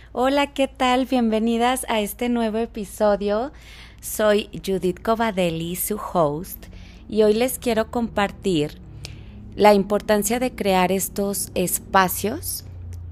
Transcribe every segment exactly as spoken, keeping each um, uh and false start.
Hola, ¿qué tal? Bienvenidas a este nuevo episodio. Soy Judith Covadelli, su host, y hoy les quiero compartir la importancia de crear estos espacios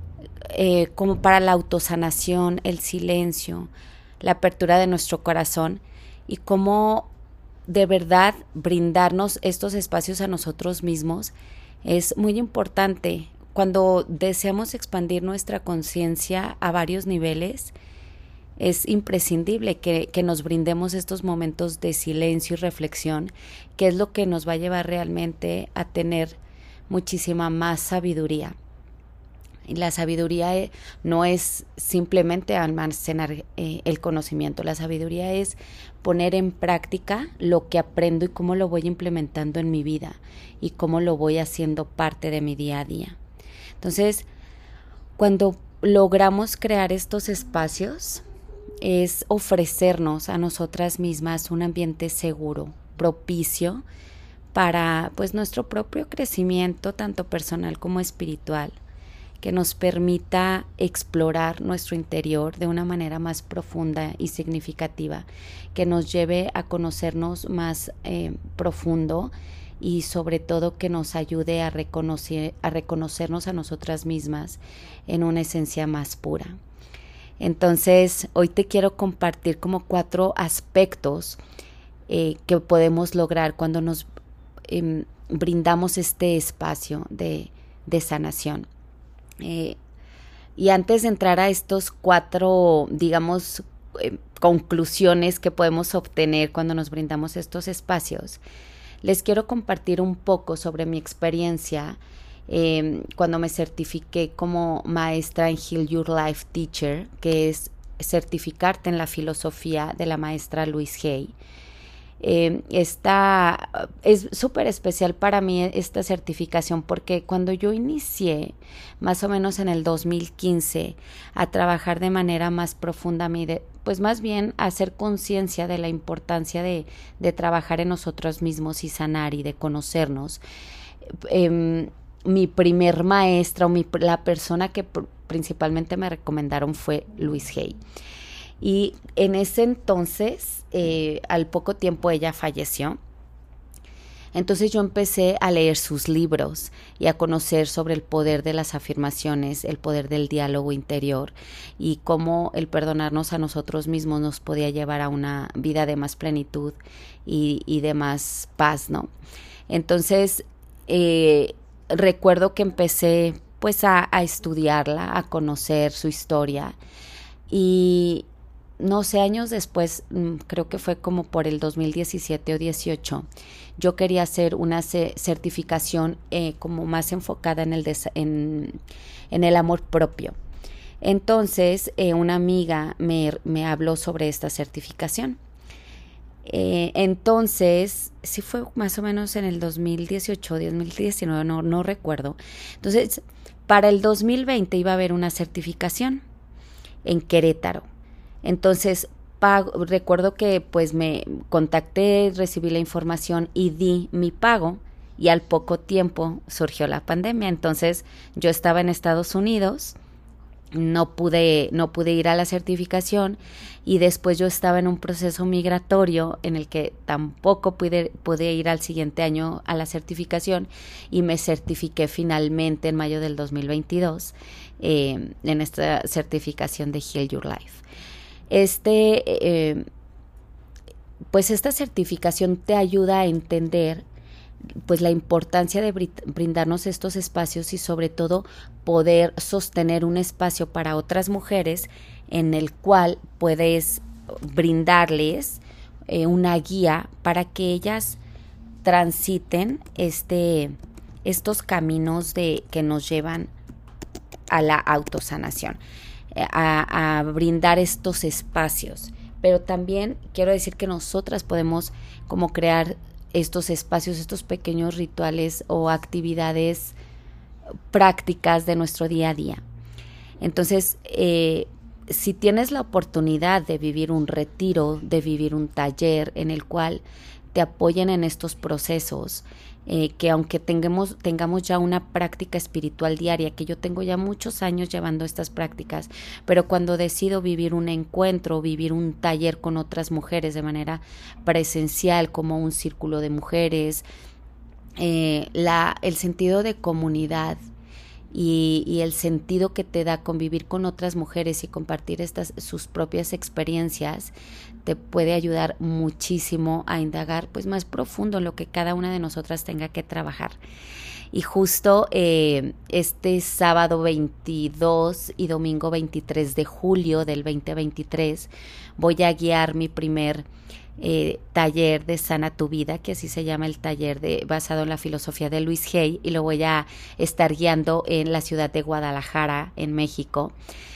eh, como para la autosanación, el silencio, la apertura de nuestro corazón y cómo de verdad brindarnos estos espacios a nosotros mismos es muy importante. Cuando deseamos expandir nuestra conciencia a varios niveles, es imprescindible que, que nos brindemos estos momentos de silencio y reflexión, que es lo que nos va a llevar realmente a tener muchísima más sabiduría. Y la sabiduría eh, no es simplemente almacenar eh, el conocimiento, la sabiduría es poner en práctica lo que aprendo y cómo lo voy implementando en mi vida y cómo lo voy haciendo parte de mi día a día. Entonces, cuando logramos crear estos espacios, es ofrecernos a nosotras mismas un ambiente seguro, propicio para pues nuestro propio crecimiento, tanto personal como espiritual, que nos permita explorar nuestro interior de una manera más profunda y significativa, que nos lleve a conocernos más eh, profundo y sobre todo que nos ayude a reconocer, a reconocernos a nosotras mismas en una esencia más pura. Entonces, hoy te quiero compartir como cuatro aspectos eh, que podemos lograr cuando nos eh, brindamos este espacio de, de sanación. Eh, y antes de entrar a estos cuatro, digamos, eh, conclusiones que podemos obtener cuando nos brindamos estos espacios, les quiero compartir un poco sobre mi experiencia eh, cuando me certifiqué como maestra en Heal Your Life Teacher, que es certificarte en la filosofía de la maestra Louise Hay. Eh, esta es súper especial para mí esta certificación porque cuando yo inicié más o menos en el dos mil quince a trabajar de manera más profunda, pues más bien a hacer conciencia de la importancia de, de trabajar en nosotros mismos y sanar y de conocernos, eh, mi primer maestra o mi, la persona que pr- principalmente me recomendaron fue Louise Hay. Y en ese entonces, eh, al poco tiempo ella falleció. Entonces yo empecé a leer sus libros y a conocer sobre el poder de las afirmaciones, el poder del diálogo interior y cómo el perdonarnos a nosotros mismos nos podía llevar a una vida de más plenitud y, y de más paz, ¿no? Entonces, eh, recuerdo que empecé pues a, a estudiarla, a conocer su historia y no sé, años después, creo que fue como por el dos mil diecisiete o dieciocho, yo quería hacer una certificación eh, como más enfocada en el, des- en, en el amor propio. Entonces, eh, una amiga me, me habló sobre esta certificación. Eh, entonces, sí fue más o menos en el dos mil dieciocho, dos mil diecinueve, no, no recuerdo. Entonces, para el dos mil veinte iba a haber una certificación en Querétaro. Entonces, pago, recuerdo que pues me contacté, recibí la información y di mi pago y al poco tiempo surgió la pandemia. Entonces, yo estaba en Estados Unidos, no pude, no pude ir a la certificación y después yo estaba en un proceso migratorio en el que tampoco pude, pude ir al siguiente año a la certificación y me certifiqué finalmente en mayo del dos mil veintidós eh, en esta certificación de Heal Your Life. Este, eh, pues esta certificación te ayuda a entender pues la importancia de brindarnos estos espacios y sobre todo poder sostener un espacio para otras mujeres en el cual puedes brindarles eh, una guía para que ellas transiten este, estos caminos de, que nos llevan a la autosanación. A, a brindar estos espacios, pero también quiero decir que nosotras podemos como crear estos espacios, estos pequeños rituales o actividades prácticas de nuestro día a día. Entonces, eh, si tienes la oportunidad de vivir un retiro, de vivir un taller en el cual te apoyen en estos procesos, eh, que aunque tengamos, tengamos ya una práctica espiritual diaria, que yo tengo ya muchos años llevando estas prácticas, pero cuando decido vivir un encuentro, vivir un taller con otras mujeres de manera presencial, como un círculo de mujeres, eh, la, el sentido de comunidad y, y el sentido que te da convivir con otras mujeres y compartir estas sus propias experiencias te puede ayudar muchísimo a indagar pues más profundo en lo que cada una de nosotras tenga que trabajar. Y justo eh, este sábado veintidós y domingo veintitrés de julio del veinte veintitrés voy a guiar mi primer Eh, taller de Sana tu Vida, que así se llama el taller de, basado en la filosofía de Luis Hay, y lo voy a estar guiando en la ciudad de Guadalajara, en México.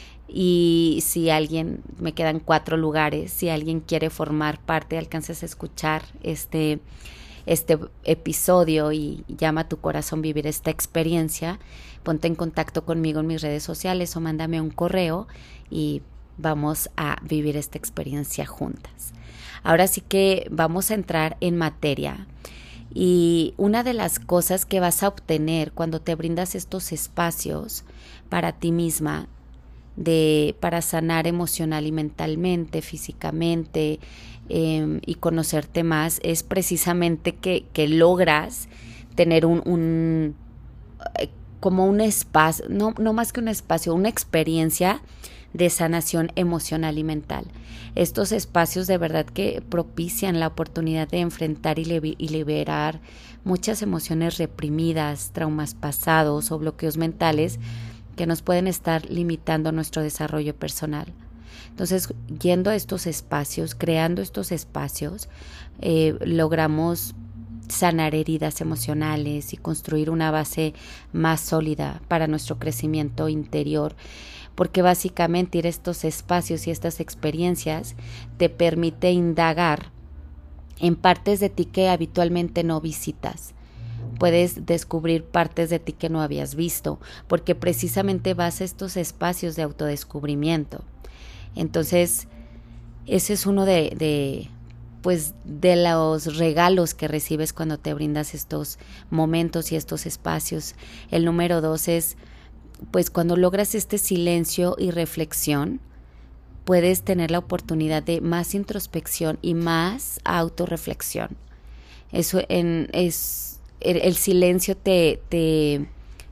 Y si alguien, me quedan cuatro lugares, si alguien quiere formar parte, alcances a escuchar este, este episodio y llama a tu corazón vivir esta experiencia, ponte en contacto conmigo en mis redes sociales o mándame un correo y vamos a vivir esta experiencia juntas. Ahora sí que vamos a entrar en materia, y una de las cosas que vas a obtener cuando te brindas estos espacios para ti misma, de, para sanar emocional y mentalmente, físicamente, eh, y conocerte más, es precisamente que, que logras tener un, un eh, como un espacio, no, no más que un espacio, una experiencia de sanación emocional y mental. Estos espacios de verdad que propician la oportunidad de enfrentar y, li- y liberar muchas emociones reprimidas, traumas pasados o bloqueos mentales que nos pueden estar limitando nuestro desarrollo personal. Entonces, yendo a estos espacios, creando estos espacios, eh, logramos sanar heridas emocionales y construir una base más sólida para nuestro crecimiento interior, porque básicamente ir a estos espacios y estas experiencias te permite indagar en partes de ti que habitualmente no visitas. Puedes descubrir partes de ti que no habías visto, porque precisamente vas a estos espacios de autodescubrimiento. Entonces, ese es uno de, de, pues, de los regalos que recibes cuando te brindas estos momentos y estos espacios. El número dos es, pues, cuando logras este silencio y reflexión, puedes tener la oportunidad de más introspección y más autorreflexión. Eso en, es el, el silencio te, te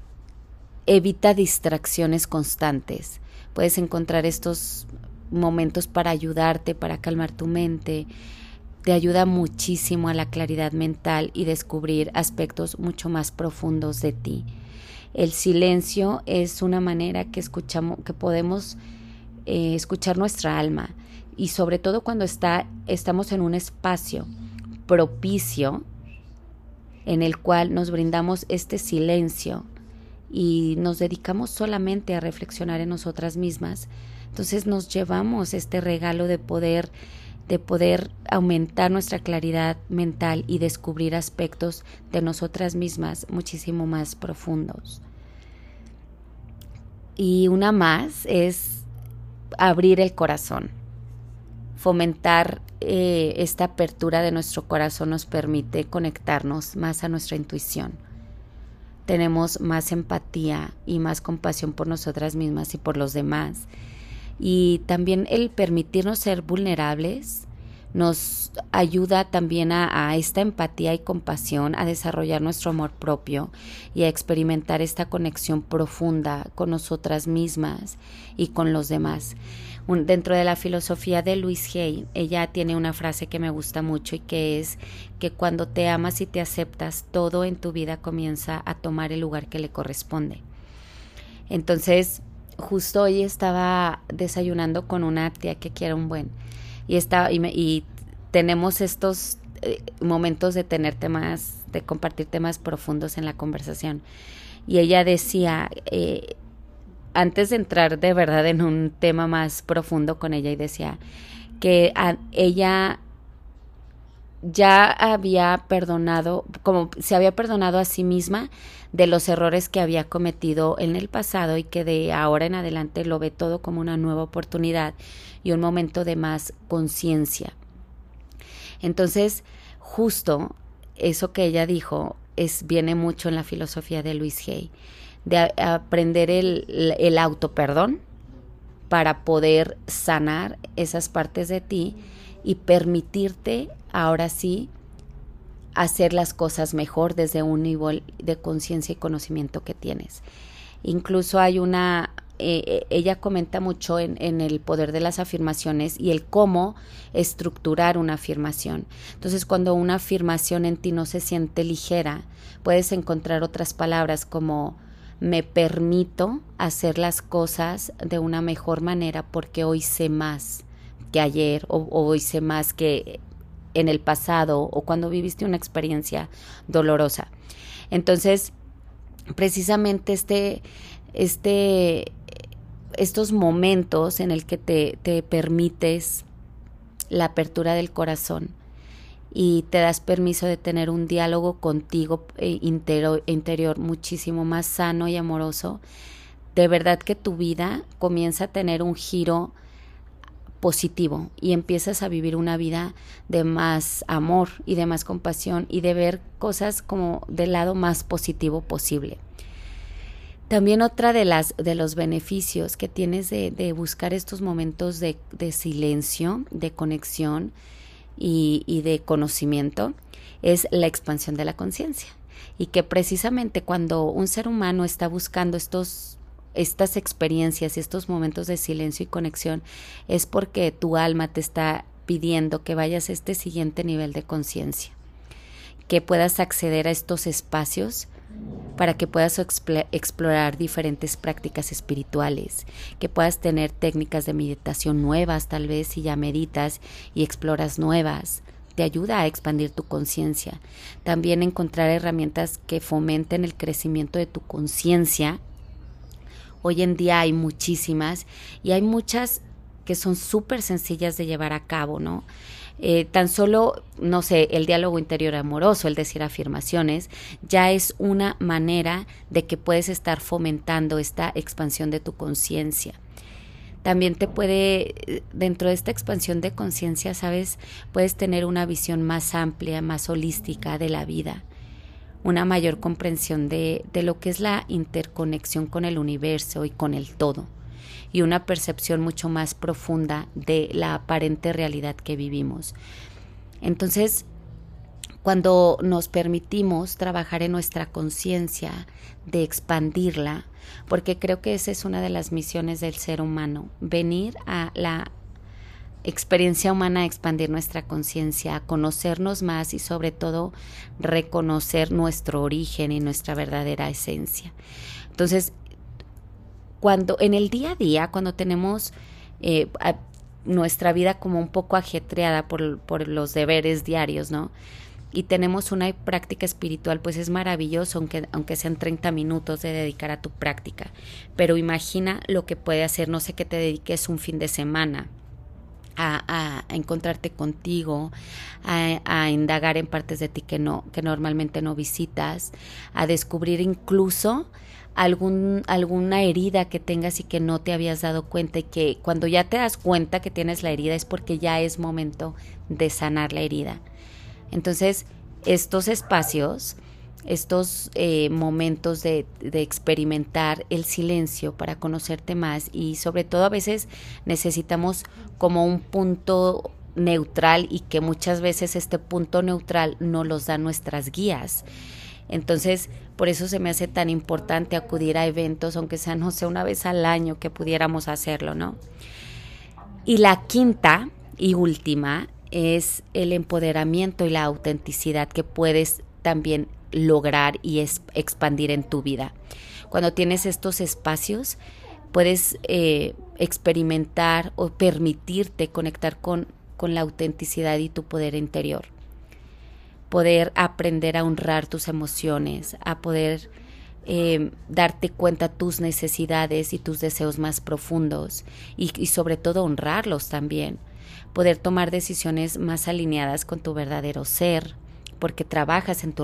evita distracciones constantes. Puedes encontrar estos momentos para ayudarte, para calmar tu mente. Te ayuda muchísimo a la claridad mental y descubrir aspectos mucho más profundos de ti. El silencio es una manera que escuchamos, que podemos eh, escuchar nuestra alma, y sobre todo cuando está, estamos en un espacio propicio en el cual nos brindamos este silencio y nos dedicamos solamente a reflexionar en nosotras mismas. Entonces nos llevamos este regalo de poder de poder aumentar nuestra claridad mental y descubrir aspectos de nosotras mismas muchísimo más profundos. Y una más es abrir el corazón. Fomentar eh, esta apertura de nuestro corazón nos permite conectarnos más a nuestra intuición. Tenemos más empatía y más compasión por nosotras mismas y por los demás. Y también el permitirnos ser vulnerables nos ayuda también a, a esta empatía y compasión, a desarrollar nuestro amor propio y a experimentar esta conexión profunda con nosotras mismas y con los demás. Un, dentro de la filosofía de Luis Hay, ella tiene una frase que me gusta mucho, y que es que cuando te amas y te aceptas, todo en tu vida comienza a tomar el lugar que le corresponde. Entonces, justo hoy estaba desayunando con una tía que quiere un buen, y, estaba, y, me, y tenemos estos eh, momentos de tener temas, de compartir temas profundos en la conversación, y ella decía, eh, antes de entrar de verdad en un tema más profundo con ella, y decía que a, ella ya había perdonado, como se había perdonado a sí misma de los errores que había cometido en el pasado, y que de ahora en adelante lo ve todo como una nueva oportunidad y un momento de más conciencia. Entonces, justo eso que ella dijo es, viene mucho en la filosofía de Louise Hay, de a, aprender el, el autoperdón para poder sanar esas partes de ti y permitirte ahora sí hacer las cosas mejor desde un nivel de conciencia y conocimiento que tienes. Incluso hay una, eh, ella comenta mucho en, en el poder de las afirmaciones y el cómo estructurar una afirmación. Entonces, cuando una afirmación en ti no se siente ligera, puedes encontrar otras palabras como me permito hacer las cosas de una mejor manera porque hoy sé más que ayer o, o hoy sé más que en el pasado o cuando viviste una experiencia dolorosa. Entonces, precisamente este, este, estos momentos en el que te, te permites la apertura del corazón y te das permiso de tener un diálogo contigo eh, interior, interior muchísimo más sano y amoroso, de verdad que tu vida comienza a tener un giro positivo y empiezas a vivir una vida de más amor y de más compasión y de ver cosas como del lado más positivo posible. También otra de las de los beneficios que tienes de, de buscar estos momentos de, de silencio, de conexión y, y de conocimiento es la expansión de la conciencia, y que precisamente cuando un ser humano está buscando estos estas experiencias y estos momentos de silencio y conexión es porque tu alma te está pidiendo que vayas a este siguiente nivel de conciencia, que puedas acceder a estos espacios para que puedas expl- explorar diferentes prácticas espirituales, que puedas tener técnicas de meditación nuevas, tal vez si ya meditas y exploras nuevas, te ayuda a expandir tu conciencia. También encontrar herramientas que fomenten el crecimiento de tu conciencia. Hoy en día hay muchísimas y hay muchas que son súper sencillas de llevar a cabo, ¿no? Eh, tan solo, no sé, el diálogo interior amoroso, el decir afirmaciones, ya es una manera de que puedes estar fomentando esta expansión de tu conciencia. También te puede, dentro de esta expansión de conciencia, ¿sabes? Puedes tener una visión más amplia, más holística de la vida, una mayor comprensión de, de lo que es la interconexión con el universo y con el todo, y una percepción mucho más profunda de la aparente realidad que vivimos. Entonces, cuando nos permitimos trabajar en nuestra conciencia, de expandirla, porque creo que esa es una de las misiones del ser humano, venir a la experiencia humana a expandir nuestra conciencia, a conocernos más y sobre todo reconocer nuestro origen y nuestra verdadera esencia. Entonces, cuando en el día a día, cuando tenemos eh, a, nuestra vida como un poco ajetreada por, por los deberes diarios, ¿no? Y tenemos una práctica espiritual, pues es maravilloso, aunque, aunque sean treinta minutos de dedicar a tu práctica. Pero imagina lo que puede hacer, no sé, que te dediques un fin de semana a, a, a encontrarte contigo, a, a indagar en partes de ti que, no, que normalmente no visitas, a descubrir incluso algún alguna herida que tengas y que no te habías dado cuenta, y que cuando ya te das cuenta que tienes la herida es porque ya es momento de sanar la herida. Entonces, estos espacios, estos eh, momentos de, de experimentar el silencio para conocerte más, y sobre todo a veces necesitamos como un punto neutral, y que muchas veces este punto neutral no los dan nuestras guías. Entonces, por eso se me hace tan importante acudir a eventos, aunque sea, no sé, una vez al año que pudiéramos hacerlo, ¿no? Y la quinta y última es el empoderamiento y la autenticidad que puedes también lograr y es, expandir en tu vida. Cuando tienes estos espacios, puedes eh, experimentar o permitirte conectar con, con la autenticidad y tu poder interior. Poder aprender a honrar tus emociones, a poder eh, darte cuenta tus necesidades y tus deseos más profundos, y, y sobre todo honrarlos también. Poder tomar decisiones más alineadas con tu verdadero ser, porque trabajas en tu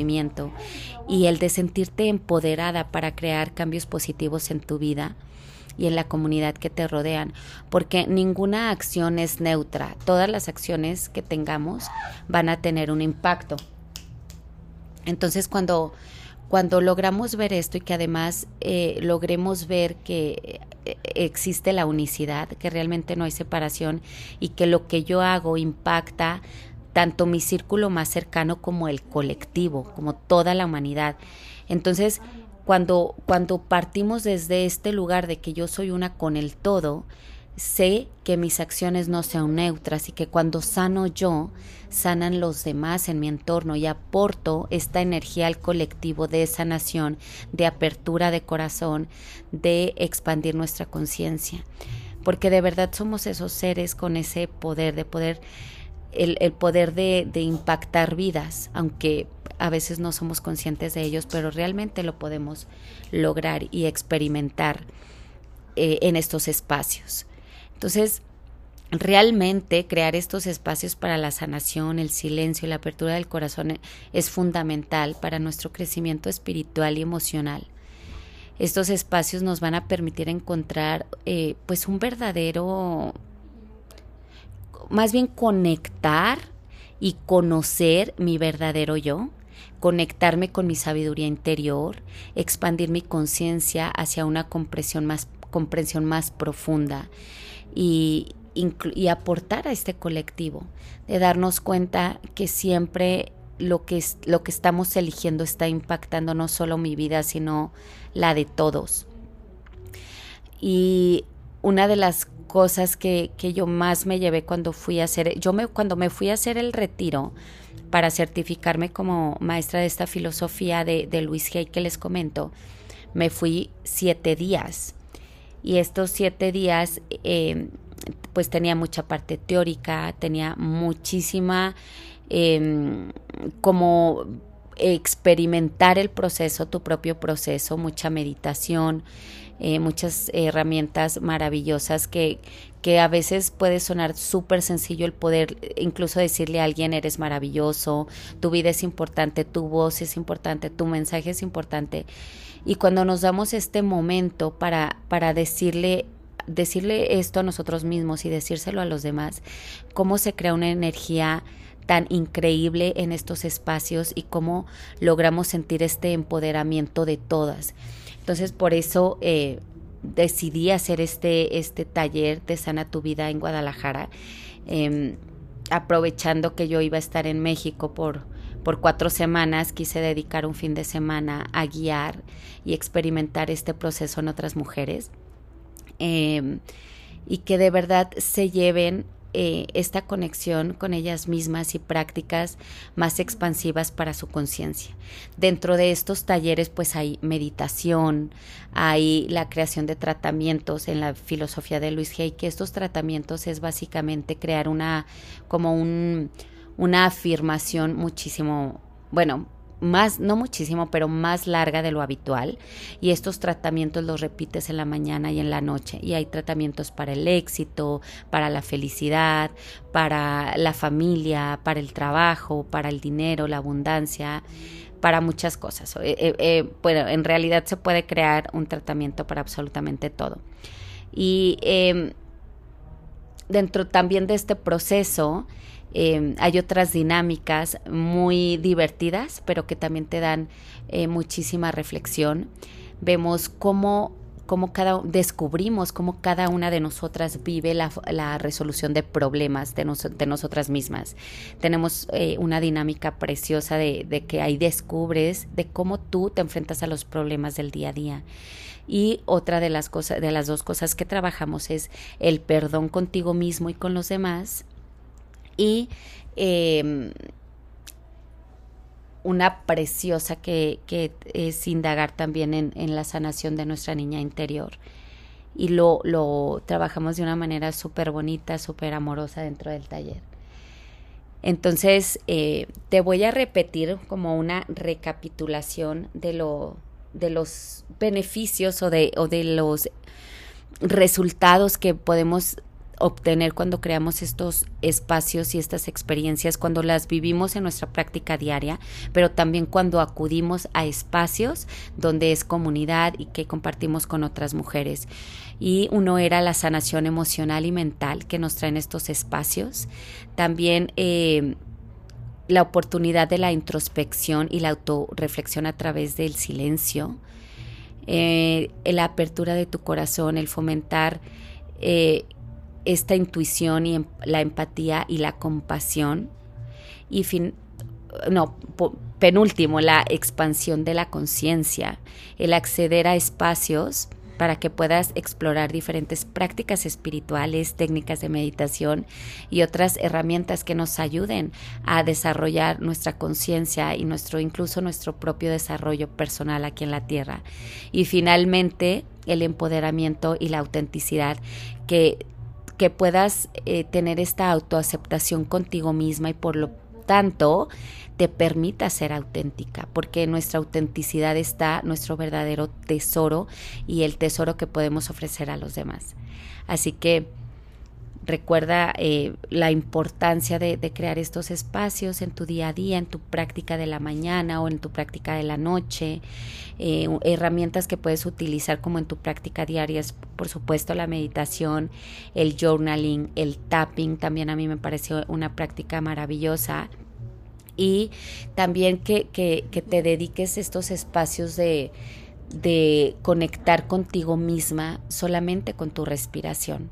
reconocimiento, y el de sentirte empoderada para crear cambios positivos en tu vida y en la comunidad que te rodean, porque ninguna acción es neutra. Todas las acciones que tengamos van a tener un impacto. Entonces, cuando, cuando logramos ver esto y que además eh, logremos ver que eh, existe la unicidad, que realmente no hay separación y que lo que yo hago impacta tanto mi círculo más cercano como el colectivo, como toda la humanidad. Entonces, cuando, cuando partimos desde este lugar de que yo soy una con el todo, sé que mis acciones no sean neutras y que cuando sano yo, sanan los demás en mi entorno y aporto esta energía al colectivo de sanación, de apertura de corazón, de expandir nuestra conciencia. Porque de verdad somos esos seres con ese poder, de poder, el, el poder de, de impactar vidas, aunque a veces no somos conscientes de ellos, pero realmente lo podemos lograr y experimentar eh, en estos espacios. Entonces, realmente crear estos espacios para la sanación, el silencio y la apertura del corazón es fundamental para nuestro crecimiento espiritual y emocional. Estos espacios nos van a permitir encontrar eh, pues un verdadero, más bien conectar y conocer mi verdadero yo, conectarme con mi sabiduría interior, expandir mi conciencia hacia una comprensión más, comprensión más profunda y, y aportar a este colectivo, de darnos cuenta que siempre lo que, es, lo que estamos eligiendo está impactando no solo mi vida, sino la de todos. Y una de las cosas que, que yo más me llevé cuando fui a hacer, yo me, cuando me fui a hacer el retiro para certificarme como maestra de esta filosofía de, de Louise Hay que les comento, me fui siete días. Y estos siete días eh, pues tenía mucha parte teórica, tenía muchísima eh, como experimentar el proceso, tu propio proceso, mucha meditación, eh, muchas herramientas maravillosas que, que a veces puede sonar súper sencillo el poder incluso decirle a alguien eres maravilloso, tu vida es importante, tu voz es importante, tu mensaje es importante. Y cuando nos damos este momento para, para decirle, decirle esto a nosotros mismos y decírselo a los demás, cómo se crea una energía tan increíble en estos espacios y cómo logramos sentir este empoderamiento de todas. Entonces, por eso eh, decidí hacer este, este taller de Sana tu Vida en Guadalajara, eh, aprovechando que yo iba a estar en México por, por cuatro semanas, quise dedicar un fin de semana a guiar y experimentar este proceso en otras mujeres, eh, y que de verdad se lleven Eh, esta conexión con ellas mismas y prácticas más expansivas para su conciencia. Dentro de estos talleres pues hay meditación, hay la creación de tratamientos en la filosofía de Louise Hay, que estos tratamientos es básicamente crear una como un, una afirmación muchísimo, bueno, más, no muchísimo, pero más larga de lo habitual, y estos tratamientos los repites en la mañana y en la noche, y hay tratamientos para el éxito, para la felicidad, para la familia, para el trabajo, para el dinero, la abundancia, para muchas cosas. Eh, eh, eh, bueno, en realidad se puede crear un tratamiento para absolutamente todo. Y eh, dentro también de este proceso Eh, hay otras dinámicas muy divertidas, pero que también te dan eh, muchísima reflexión. Vemos cómo, cómo cada, descubrimos cómo cada una de nosotras vive la, la resolución de problemas de, nos, de nosotras mismas. Tenemos eh, una dinámica preciosa de, de que ahí descubres de cómo tú te enfrentas a los problemas del día a día. Y otra de las cosas, de las dos cosas que trabajamos es el perdón contigo mismo y con los demás. Y eh, una preciosa que, que es indagar también en, en la sanación de nuestra niña interior. Y lo, lo trabajamos de una manera súper bonita, súper amorosa dentro del taller. Entonces, eh, te voy a repetir como una recapitulación de, lo, de los beneficios o de, o de los resultados que podemos obtener cuando creamos estos espacios y estas experiencias, cuando las vivimos en nuestra práctica diaria, pero también cuando acudimos a espacios donde es comunidad y que compartimos con otras mujeres. Y uno era la sanación emocional y mental que nos traen estos espacios. También eh, la oportunidad de la introspección y la autorreflexión a través del silencio. Eh, la apertura de tu corazón, el fomentar eh, esta intuición y la empatía y la compasión. Y fin, no, penúltimo, la expansión de la conciencia, el acceder a espacios para que puedas explorar diferentes prácticas espirituales, técnicas de meditación y otras herramientas que nos ayuden a desarrollar nuestra conciencia y nuestro, incluso nuestro propio desarrollo personal aquí en la Tierra. Y finalmente, el empoderamiento y la autenticidad, que que puedas eh, tener esta autoaceptación contigo misma y por lo tanto te permita ser auténtica, porque en nuestra autenticidad está nuestro verdadero tesoro y el tesoro que podemos ofrecer a los demás. Así que recuerda eh, la importancia de, de crear estos espacios en tu día a día, en tu práctica de la mañana o en tu práctica de la noche, eh, herramientas que puedes utilizar como en tu práctica diaria, es, por supuesto, la meditación, el journaling, el tapping, también a mí me pareció una práctica maravillosa. Y también que, que, que te dediques estos espacios de, de conectar contigo misma solamente con tu respiración.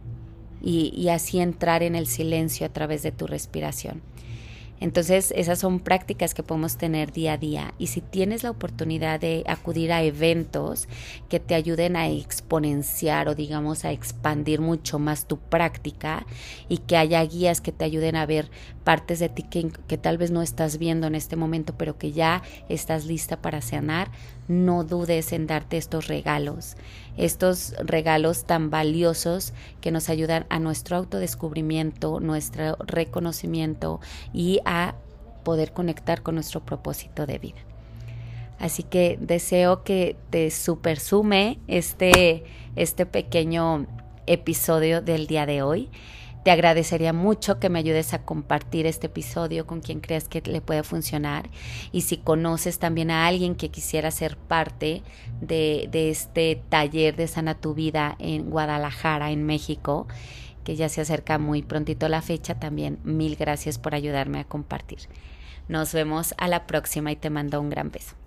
Y, y así entrar en el silencio a través de tu respiración. Entonces, esas son prácticas que podemos tener día a día. Y si tienes la oportunidad de acudir a eventos que te ayuden a exponenciar o, digamos, a expandir mucho más tu práctica y que haya guías que te ayuden a ver partes de ti que, que tal vez no estás viendo en este momento, pero que ya estás lista para sanar, no dudes en darte estos regalos. Estos regalos tan valiosos que nos ayudan a nuestro autodescubrimiento, nuestro reconocimiento y a poder conectar con nuestro propósito de vida. Así que deseo que te super sume este, este pequeño episodio del día de hoy. Te agradecería mucho que me ayudes a compartir este episodio con quien creas que le puede funcionar. Y si conoces también a alguien que quisiera ser parte de, de este taller de Sana tu Vida en Guadalajara, en México, que ya se acerca muy prontito la fecha, también mil gracias por ayudarme a compartir. Nos vemos a la próxima y te mando un gran beso.